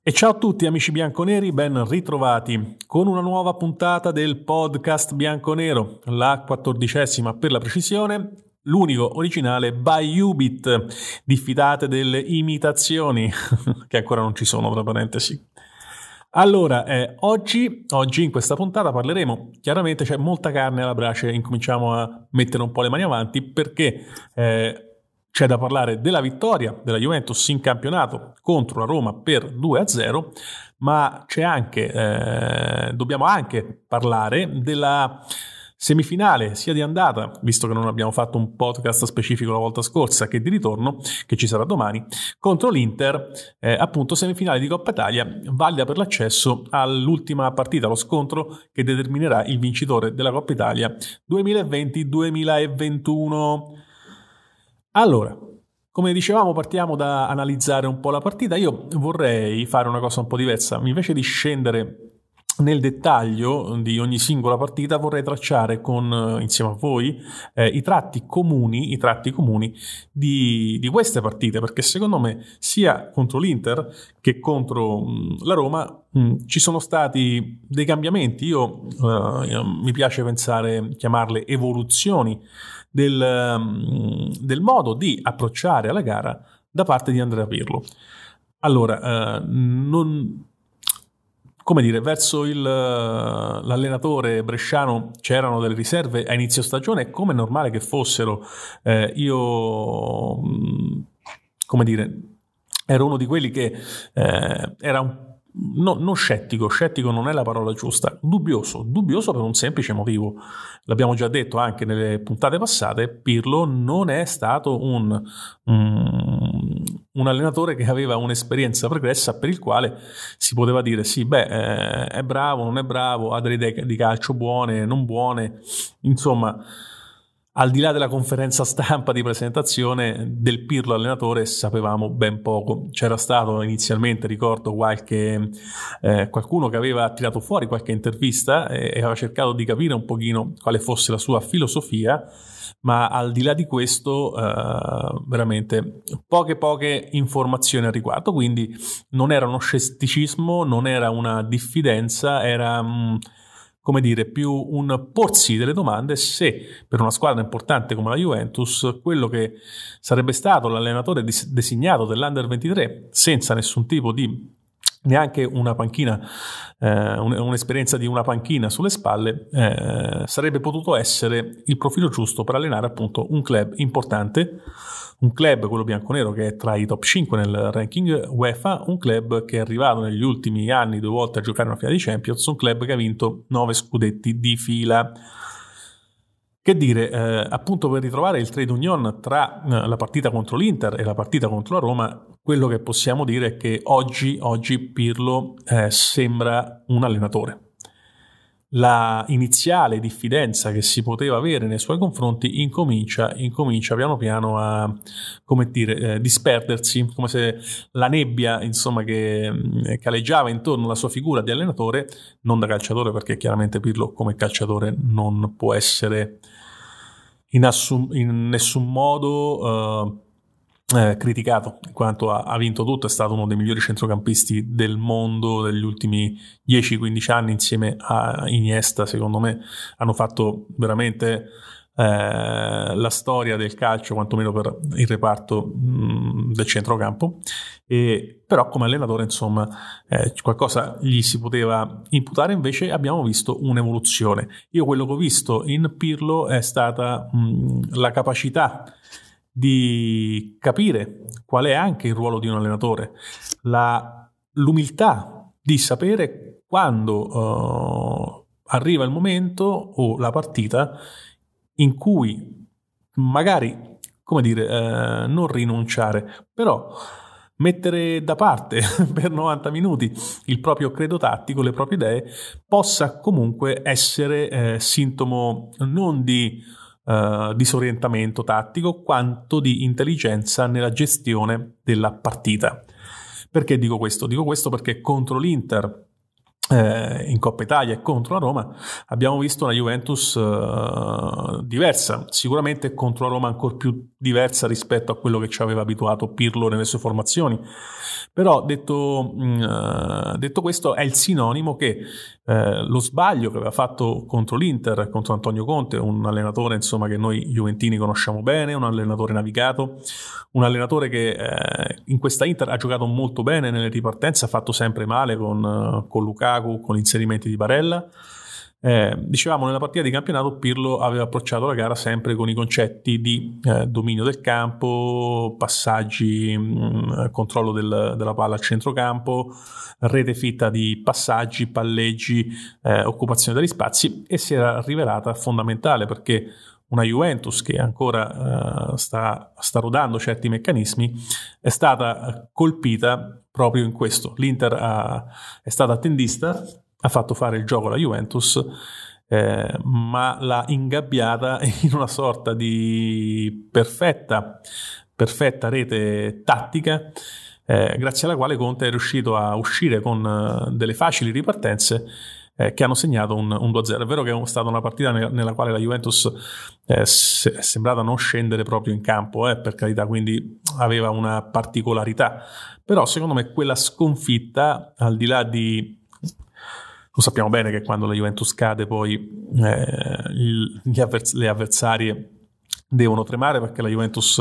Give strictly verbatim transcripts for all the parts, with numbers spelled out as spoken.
E ciao a tutti amici bianconeri, ben ritrovati con una nuova puntata del podcast bianconero, la quattordicesima per la precisione, l'unico originale by Ubit, diffidate delle imitazioni, che ancora non ci sono, tra parentesi. Allora, eh, oggi, oggi in questa puntata parleremo, chiaramente c'è molta carne alla brace, incominciamo a mettere un po' le mani avanti perché... Eh, C'è da parlare della vittoria della Juventus in campionato contro la Roma per due a zero, ma c'è anche, eh, dobbiamo anche parlare della semifinale sia di andata, visto che non abbiamo fatto un podcast specifico la volta scorsa, che di ritorno, che ci sarà domani, contro l'Inter, eh, appunto semifinale di Coppa Italia, valida per l'accesso all'ultima partita, lo scontro che determinerà il vincitore della Coppa Italia duemilaventi duemilaventuno. Allora, come dicevamo, partiamo da analizzare un po' la partita. Io vorrei fare una cosa un po' diversa. Invece di scendere nel dettaglio di ogni singola partita, vorrei tracciare con, insieme a voi eh, i tratti comuni, i tratti comuni di, di queste partite, perché secondo me sia contro l'Inter che contro mh, la Roma mh, ci sono stati dei cambiamenti. Io, uh, io mi piace pensare, chiamarle evoluzioni Del, del modo di approcciare alla gara da parte di Andrea Pirlo. Allora, eh, non, come dire, verso il, l'allenatore bresciano c'erano delle riserve a inizio stagione, come è normale che fossero. Eh, io, come dire, ero uno di quelli che eh, era un No, non scettico, scettico non è la parola giusta, dubbioso, dubbioso per un semplice motivo. L'abbiamo già detto anche nelle puntate passate, Pirlo non è stato un, un, un allenatore che aveva un'esperienza pregressa per il quale si poteva dire sì, beh, eh, è bravo, non è bravo, ha delle idee di calcio buone, non buone, insomma... Al di là della conferenza stampa di presentazione del Pirlo allenatore sapevamo ben poco. C'era stato inizialmente, ricordo, qualche eh, qualcuno che aveva tirato fuori qualche intervista e, e aveva cercato di capire un pochino quale fosse la sua filosofia, ma al di là di questo eh, veramente poche poche informazioni al riguardo, quindi non era uno scetticismo, non era una diffidenza, era... Mh, come dire, più un porsi delle domande se per una squadra importante come la Juventus quello che sarebbe stato l'allenatore designato dell'Under ventitré senza nessun tipo di neanche una panchina, eh, un'esperienza di una panchina sulle spalle, eh, sarebbe potuto essere il profilo giusto per allenare appunto un club importante, un club, quello bianconero, che è tra i top cinque nel ranking UEFA, un club che è arrivato negli ultimi anni due volte a giocare una finale di Champions, un club che ha vinto nove scudetti di fila. Che dire, eh, appunto per ritrovare il trade union tra eh, la partita contro l'Inter e la partita contro la Roma, quello che possiamo dire è che oggi, oggi Pirlo eh, sembra un allenatore. La iniziale diffidenza che si poteva avere nei suoi confronti incomincia, incomincia piano piano a, come dire, eh, disperdersi, come se la nebbia, insomma, che eh, caleggiava intorno alla sua figura di allenatore, non da calciatore, perché chiaramente Pirlo come calciatore non può essere in, assum- in nessun modo eh, Eh, criticato, in quanto ha, ha vinto tutto, è stato uno dei migliori centrocampisti del mondo degli ultimi dieci quindici anni, insieme a Iniesta. Secondo me hanno fatto veramente eh, la storia del calcio, quantomeno per il reparto mh, del centrocampo, e, però come allenatore insomma eh, qualcosa gli si poteva imputare. Invece abbiamo visto un'evoluzione. Io quello che ho visto in Pirlo è stata mh, la capacità di capire qual è anche il ruolo di un allenatore, la, l'umiltà di sapere quando uh, arriva il momento o la partita in cui magari, come dire, uh, non rinunciare, però mettere da parte per novanta minuti il proprio credo tattico, le proprie idee, possa comunque essere eh, sintomo non di Uh, disorientamento tattico quanto di intelligenza nella gestione della partita. Perché dico questo? Dico questo perché contro l'Inter eh, in Coppa Italia e contro la Roma, abbiamo visto una Juventus eh, diversa, sicuramente contro la Roma ancora più diversa rispetto a quello che ci aveva abituato Pirlo nelle sue formazioni. Però detto, mh, detto questo, è il sinonimo che eh, lo sbaglio che aveva fatto contro l'Inter, contro Antonio Conte, un allenatore insomma che noi juventini conosciamo bene, un allenatore navigato, un allenatore che eh, in questa Inter ha giocato molto bene nelle ripartenze, ha fatto sempre male con, con Lukaku, con gli inserimenti di Barella. Eh, dicevamo, nella partita di campionato Pirlo aveva approcciato la gara sempre con i concetti di eh, dominio del campo, passaggi, mh, controllo del, della palla al centrocampo, rete fitta di passaggi, palleggi, eh, occupazione degli spazi, e si era rivelata fondamentale, perché una Juventus che ancora uh, sta, sta rodando certi meccanismi è stata colpita proprio in questo. L'Inter ha, è stata attendista, ha fatto fare il gioco alla Juventus, eh, ma l'ha ingabbiata in una sorta di perfetta, perfetta rete tattica, eh, grazie alla quale Conte è riuscito a uscire con uh, delle facili ripartenze eh, che hanno segnato un, un due a zero. È vero che è stata una partita ne- nella quale la Juventus eh, se- è sembrata non scendere proprio in campo, eh, per carità, quindi aveva una particolarità, però secondo me quella sconfitta, al di là di... Lo sappiamo bene che quando la Juventus cade poi eh, il, gli avvers- le avversarie devono tremare, perché la Juventus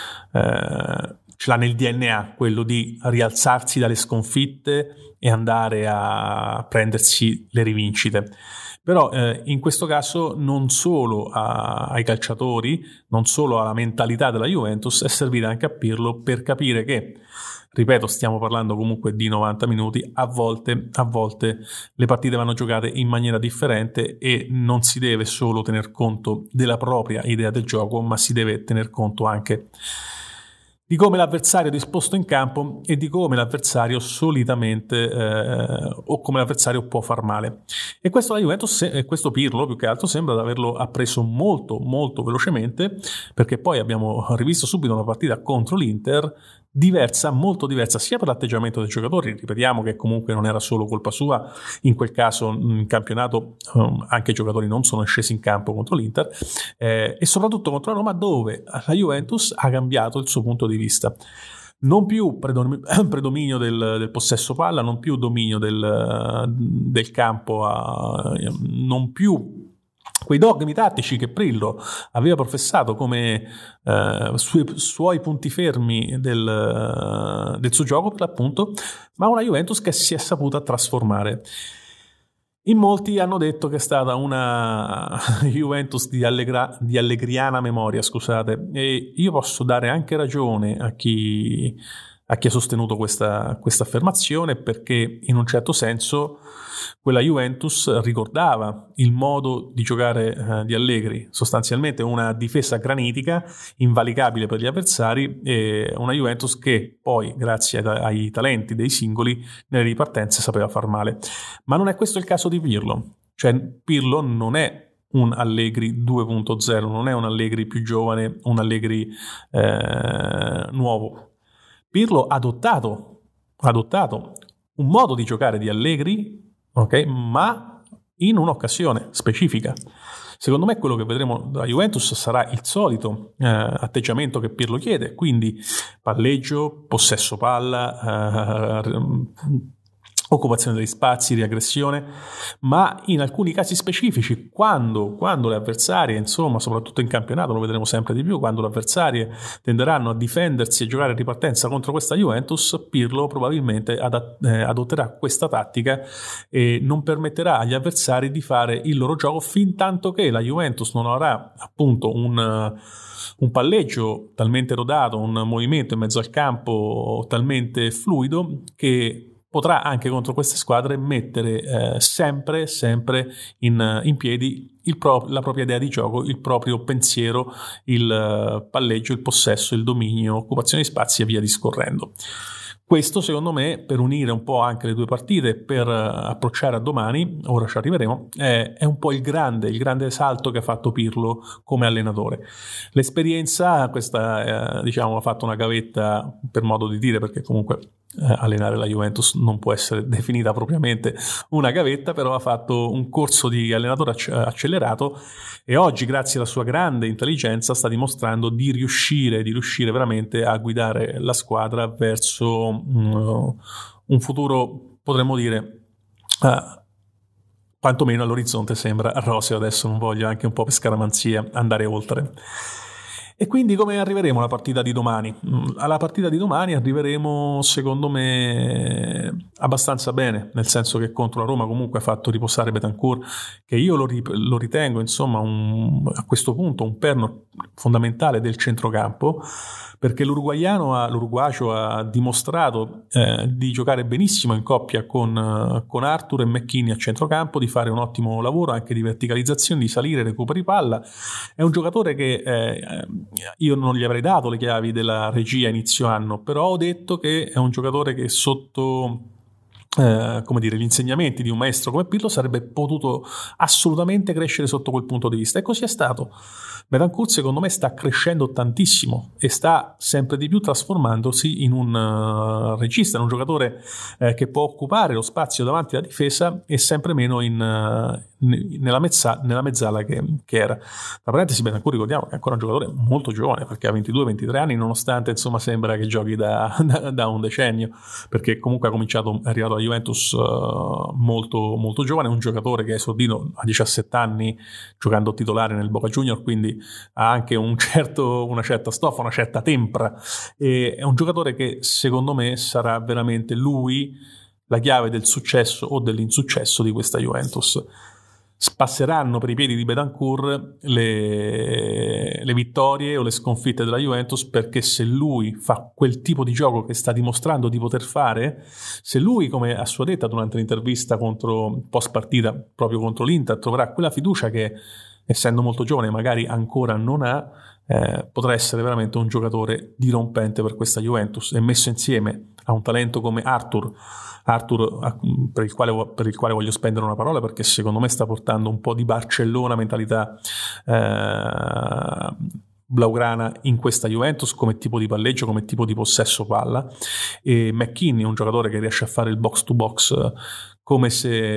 eh, ce l'ha nel D N A quello di rialzarsi dalle sconfitte e andare a prendersi le rivincite. Però eh, in questo caso non solo a, ai calciatori, non solo alla mentalità della Juventus, è servita anche a Pirlo per capire che, ripeto, stiamo parlando comunque di novanta minuti, a volte, a volte le partite vanno giocate in maniera differente e non si deve solo tener conto della propria idea del gioco, ma si deve tener conto anche di come l'avversario è disposto in campo e di come l'avversario solitamente eh, o come l'avversario può far male. E questo la Juventus, e questo Pirlo più che altro, sembra di averlo appreso molto molto velocemente, perché poi abbiamo rivisto subito una partita contro l'Inter diversa, molto diversa, sia per l'atteggiamento dei giocatori. Ripetiamo che comunque non era solo colpa sua, in quel caso in campionato um, anche i giocatori non sono scesi in campo contro l'Inter, eh, e soprattutto contro la Roma, dove la Juventus ha cambiato il suo punto di vista. Non più predominio del, del possesso palla, non più dominio del, del campo, a, non più quei dogmi tattici che Pirlo aveva professato come eh, sui, suoi punti fermi del, del suo gioco, per l'appunto, ma una Juventus che si è saputa trasformare. In molti hanno detto che è stata una Juventus di, allegra, di allegriana memoria, scusate, e io posso dare anche ragione a chi, a chi ha sostenuto questa, questa affermazione, perché in un certo senso quella Juventus ricordava il modo di giocare eh, di Allegri, sostanzialmente una difesa granitica, invalicabile per gli avversari, e una Juventus che poi, grazie ai, ai talenti dei singoli, nelle ripartenze sapeva far male. Ma non è questo il caso di Pirlo, cioè Pirlo non è un Allegri due punto zero, non è un Allegri più giovane, un Allegri eh, nuovo. Pirlo ha adottato, ha adottato un modo di giocare di Allegri, ok, ma in un'occasione specifica. Secondo me quello che vedremo da Juventus sarà il solito eh, atteggiamento che Pirlo chiede, quindi palleggio, possesso palla, eh, occupazione degli spazi, riaggressione, ma in alcuni casi specifici, quando, quando le avversarie, insomma, soprattutto in campionato, lo vedremo sempre di più, quando le avversarie tenderanno a difendersi e giocare a ripartenza contro questa Juventus, Pirlo probabilmente ad, eh, adotterà questa tattica e non permetterà agli avversari di fare il loro gioco fin tanto che la Juventus non avrà appunto un... un palleggio talmente rodato, un movimento in mezzo al campo talmente fluido che potrà anche contro queste squadre mettere eh, sempre, sempre in, in piedi il pro- la propria idea di gioco, il proprio pensiero, il uh, palleggio, il possesso, il dominio, occupazione di spazi e via discorrendo. Questo secondo me, per unire un po' anche le due partite, per uh, approcciare a domani, ora ci arriveremo, è, è un po' il grande, il grande salto che ha fatto Pirlo come allenatore. L'esperienza, questa eh, diciamo ha fatto una gavetta, per modo di dire, perché comunque eh, allenare la Juventus non può essere definita propriamente una gavetta, però ha fatto un corso di allenatore acc- accelerato e oggi, grazie alla sua grande intelligenza, sta dimostrando di riuscire, di riuscire veramente a guidare la squadra verso um, un futuro, potremmo dire, uh, quantomeno all'orizzonte sembra roseo. Adesso non voglio, anche un po' per scaramanzia, andare oltre. E quindi come arriveremo alla partita di domani? Alla partita di domani arriveremo, secondo me, abbastanza bene, nel senso che contro la Roma comunque ha fatto riposare Bentancur, che io lo, rip- lo ritengo, insomma, un, a questo punto un perno fondamentale del centrocampo, perché l'uruguaiano ha, l'uruguacio ha dimostrato eh, di giocare benissimo in coppia con, con Arthur e McKennie a centrocampo, di fare un ottimo lavoro anche di verticalizzazione, di salire, recuperi palla. È un giocatore che eh, io non gli avrei dato le chiavi della regia inizio anno, però ho detto che è un giocatore che sotto eh, come dire, gli insegnamenti di un maestro come Pirlo sarebbe potuto assolutamente crescere sotto quel punto di vista, e così è stato. Bentancur secondo me sta crescendo tantissimo e sta sempre di più trasformandosi in un uh, regista, in un giocatore eh, che può occupare lo spazio davanti alla difesa e sempre meno in, uh, nella, mezza, nella mezzala che, che era. Tra parentesi, Bentancur ricordiamo che è ancora un giocatore molto giovane, perché ha ventidue ventitré anni, nonostante insomma sembra che giochi da, da, da un decennio, perché comunque ha cominciato, è arrivato alla Juventus uh, molto, molto giovane, un giocatore che è esordito a diciassette anni giocando titolare nel Boca Junior, quindi ha anche un certo, una certa stoffa, una certa tempra, e è un giocatore che secondo me sarà veramente lui la chiave del successo o dell'insuccesso di questa Juventus. Passeranno per i piedi di Bentancur le, le vittorie o le sconfitte della Juventus, perché se lui fa quel tipo di gioco che sta dimostrando di poter fare, se lui, come a sua detta durante l'intervista contro, post partita proprio contro l'Inter, troverà quella fiducia che, essendo molto giovane, magari ancora non ha, eh, potrà essere veramente un giocatore dirompente per questa Juventus. E messo insieme a un talento come Arthur, Arthur per il, quale, per il quale voglio spendere una parola, perché secondo me sta portando un po' di Barcellona, mentalità eh, blaugrana in questa Juventus, come tipo di palleggio, come tipo di possesso palla. E McKennie è un giocatore che riesce a fare il box to box come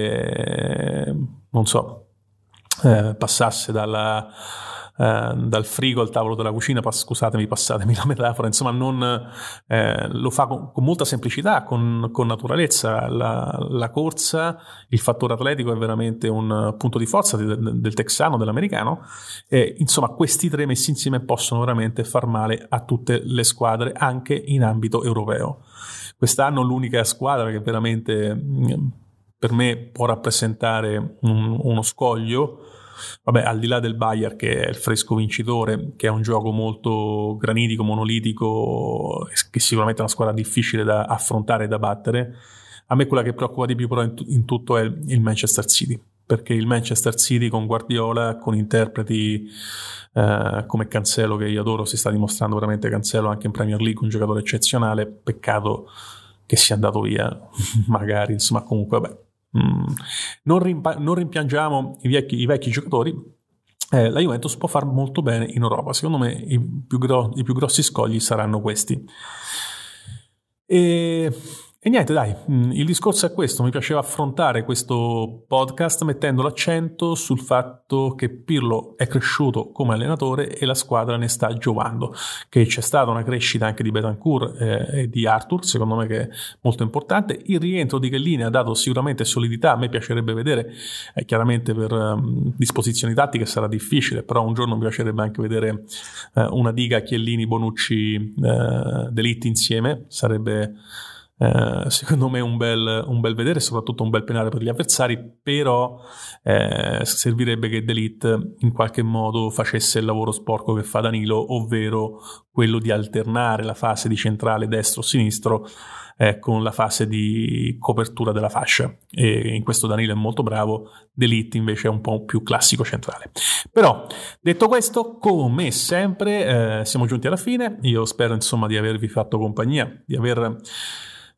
se, non so, Eh, passasse dalla, eh, dal frigo al tavolo della cucina, pass- scusatemi, passatemi la metafora, insomma non, eh, lo fa con, con molta semplicità, con, con naturalezza. La, la corsa, il fattore atletico è veramente un punto di forza di, de, del texano, dell'americano, e insomma questi tre messi insieme possono veramente far male a tutte le squadre, anche in ambito europeo. Quest'anno l'unica squadra che veramente mh, per me può rappresentare un, uno scoglio, vabbè, al di là del Bayern che è il fresco vincitore, che è un gioco molto granitico, monolitico, che sicuramente è una squadra difficile da affrontare e da battere, a me quella che preoccupa di più però in, in tutto è il Manchester City, perché il Manchester City con Guardiola, con interpreti eh, come Cancelo, che io adoro, si sta dimostrando veramente Cancelo anche in Premier League, un giocatore eccezionale, peccato che sia andato via magari, insomma comunque vabbè. Mm. Non, rimpa- non rimpiangiamo i vecchi, i vecchi giocatori. Eh, la Juventus può far molto bene in Europa. Secondo me i più, gro- i più grossi scogli saranno questi. E, e niente, dai, il discorso è questo. Mi piaceva affrontare questo podcast mettendo l'accento sul fatto che Pirlo è cresciuto come allenatore e la squadra ne sta giovando, che c'è stata una crescita anche di Bentancur eh, e di Arthur, secondo me, che è molto importante. Il rientro di Chiellini ha dato sicuramente solidità. A me piacerebbe vedere, eh, chiaramente per um, disposizioni tattiche sarà difficile, però un giorno mi piacerebbe anche vedere eh, una diga Chiellini, Bonucci, eh, De Ligt insieme. Sarebbe Uh, secondo me un bel, un bel vedere, soprattutto un bel penale per gli avversari, però eh, servirebbe che De Ligt in qualche modo facesse il lavoro sporco che fa Danilo, ovvero quello di alternare la fase di centrale destro-sinistro eh, con la fase di copertura della fascia, e in questo Danilo è molto bravo, De Ligt invece è un po' più classico centrale. Però detto questo, come sempre eh, siamo giunti alla fine. Io spero insomma di avervi fatto compagnia, di aver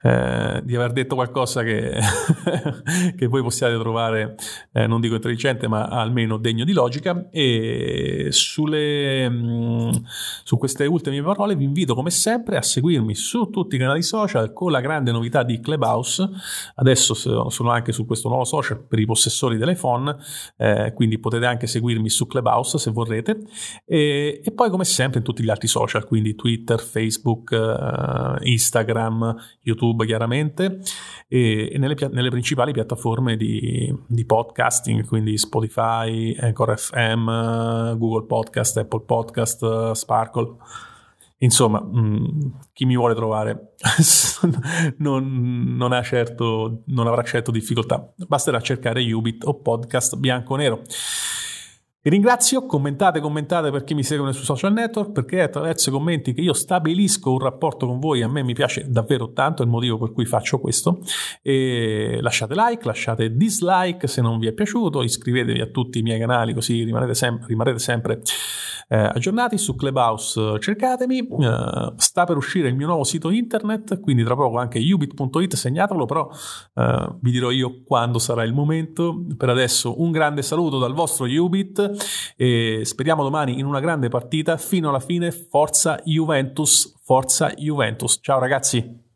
eh, di aver detto qualcosa che, che voi possiate trovare, eh, non dico intelligente, ma almeno degno di logica. E sulle, mh, su queste ultime parole vi invito come sempre a seguirmi su tutti i canali social, con la grande novità di Clubhouse. Adesso sono anche su questo nuovo social per i possessori dell'iPhone, eh, quindi potete anche seguirmi su Clubhouse se vorrete, e, e poi come sempre in tutti gli altri social, quindi Twitter, Facebook, eh, Instagram, YouTube chiaramente, e, e nelle, nelle principali piattaforme di, di podcasting, quindi Spotify, Anchor F M, Google Podcast, Apple Podcast, Sparkle. Insomma, mh, chi mi vuole trovare non, non, ha certo, non avrà certo difficoltà. Basterà cercare Ubit o Podcast Bianconero. Vi ringrazio, commentate, commentate per chi mi segue sui social network, perché è attraverso i commenti che io stabilisco un rapporto con voi. A me mi piace davvero tanto, è il motivo per cui faccio questo. E lasciate like, lasciate dislike se non vi è piaciuto, iscrivetevi a tutti i miei canali così rimanete sempre, rimarrete sempre eh, aggiornati. Su Clubhouse cercatemi, eh, sta per uscire il mio nuovo sito internet, quindi tra poco anche ubit punto it, segnatelo, però eh, vi dirò io quando sarà il momento. Per adesso un grande saluto dal vostro Ubit e speriamo domani in una grande partita fino alla fine. Forza Juventus, forza Juventus. Ciao ragazzi.